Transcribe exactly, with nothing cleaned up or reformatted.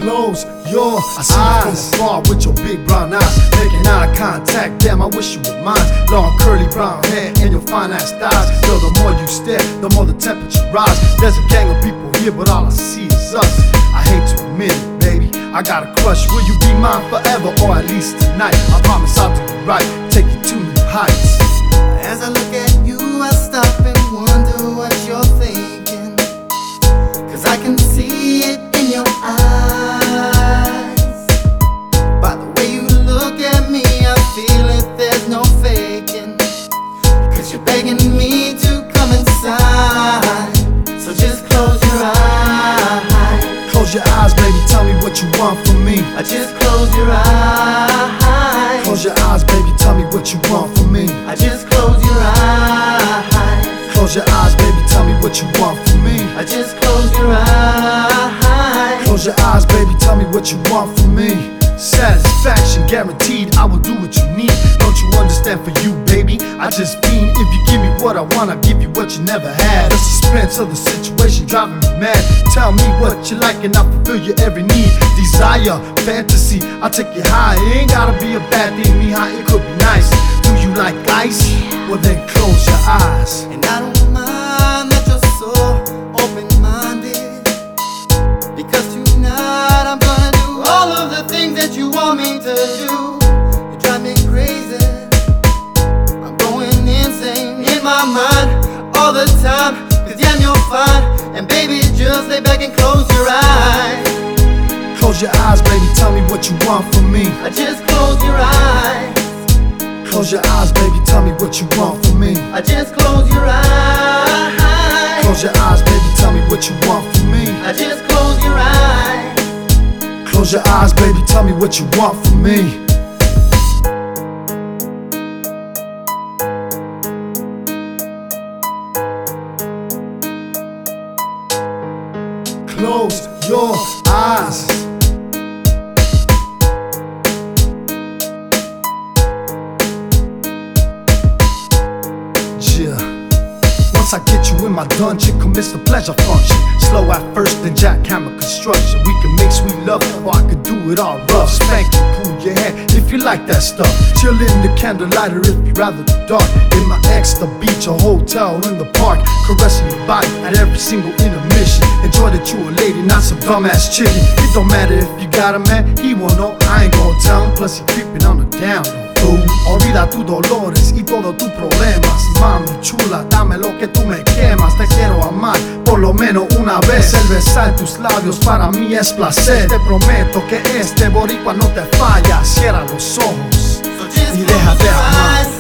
Close your I see eyes. You from afar with your big brown eyes, making eye contact. Damn, I wish you were mine. Long curly brown hair and your fine ass thighs. Girl, the more you stare, the more the temperature rise. There's a gang of people here, but all I see is us. I hate to admit it, baby, I got a crush. Will you be mine forever, or at least tonight? I promise I'll do you right, take you to new heights. As I look at you, I stop and wonder what you're thinking, 'cause I can see it in your eyes. By the way you look at me, I feel it, there's no faking, 'cause you're begging me to come inside. So just close your eyes. Close your eyes, baby, tell me what you want from me. I just close your eyes. Close your eyes, baby, tell me what you want from me. I just close your eyes. Close your eyes, baby, tell me what you want from me. I just close your eyes. Close your eyes, baby, tell me what you want from me. Satisfaction guaranteed, I will do what you need. Don't you understand, for you, baby, I just fiend. If you give me what I want, I'll give you what you never had. The suspense of the situation driving me mad. Tell me what you like and I'll fulfill your every need. Desire, fantasy, I'll take you high. It ain't gotta be a bad thing, me high, it could be nice. Do you like ice? Well then close your eyes. And I don't mind that you're so open-minded, because tonight I'm gonna do all of the things that you want me to do. You drive me crazy, I'm going insane in my mind all the time, 'cause damn you're fine. And baby, just lay back and close your eyes. Close your eyes, baby, tell me what you want from me. I just close your eyes. Close your eyes, baby, tell me what you want from me. I just close your eyes. Close your eyes, baby, tell me what you want from me. I just close your eyes. Close your eyes, baby, tell me what you want from me. Close your eyes. Yeah. Once I get you in my dungeon, commits the pleasure function. Slow at first, then jackhammer construction. We can make sweet love, or I could do it all rough. Spank you, pull your hair if you like that stuff. Chill in the candlelight, or if you rather the dark. In my ex, the beach, a hotel, in the park. Caressing your body at every single intermission. Enjoy that you a lady, not some dumbass chicken. It don't matter if you got a man, he won't know, I ain't gon' tell him. Plus he creeping on the down. Tú, olvida tus dolores y todos tus problemas. Mami chula, dame lo que tú me quemas. Te quiero amar por lo menos una vez. El besar tus labios para mí es placer. Te prometo que este boricua no te falla. Cierra los ojos So just y déjate close your amar. eyes.